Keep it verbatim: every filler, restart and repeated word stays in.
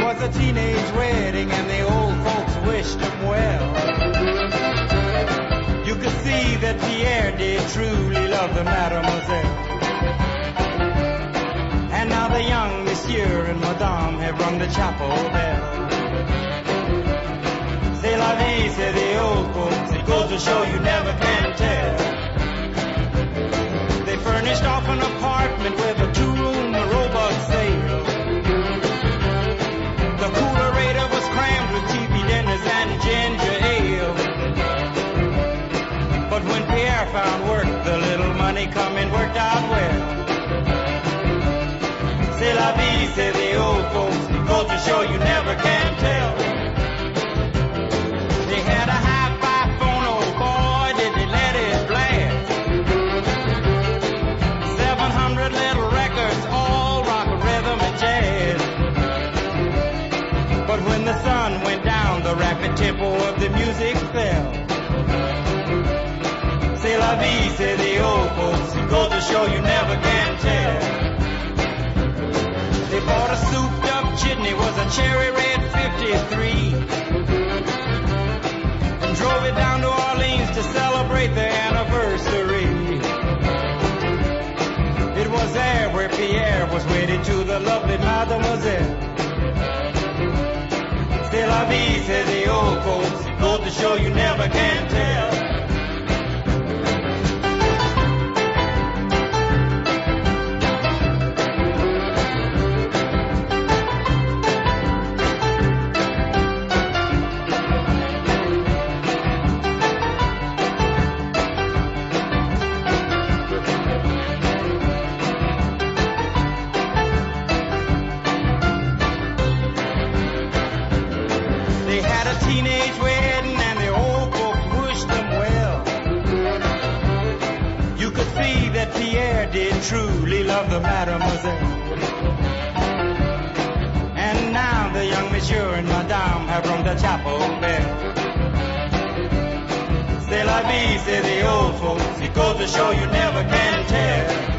was a teenage wedding and the old folks wished him well. You could see that Pierre did truly love the mademoiselle. And now the young monsieur and madame have rung the chapel bell. C'est la vie, say the old folks, it goes to show you never can tell. They furnished off an apartment with a two-room robot sale. The coolerator was crammed with T V dinners and ginger ale. But when Pierre found work, the little money coming worked out well. C'est la vie, say the old folks, it goes to show you never can tell. They had a hi-fi phone, oh boy, did they let it blast. Seven hundred little records, all rock, rhythm, and jazz. But when the sun went down, the rapid tempo of the music fell. C'est la vie, say the old folks, it goes to show you never can tell. They bought a souped-up jitney, was a cherry red fifty-three, and drove it down to Orleans to celebrate their anniversary. It was there where Pierre was wedded to the lovely mademoiselle. C'est la vie, say the old folks, it goes to show you never can tell. They had a teenage wedding and the old folks wished them well. You could see that Pierre did truly love the mademoiselle. And now the young monsieur and madame have rung the chapel bell. C'est la vie, say the old folks, it goes to show you never can tell.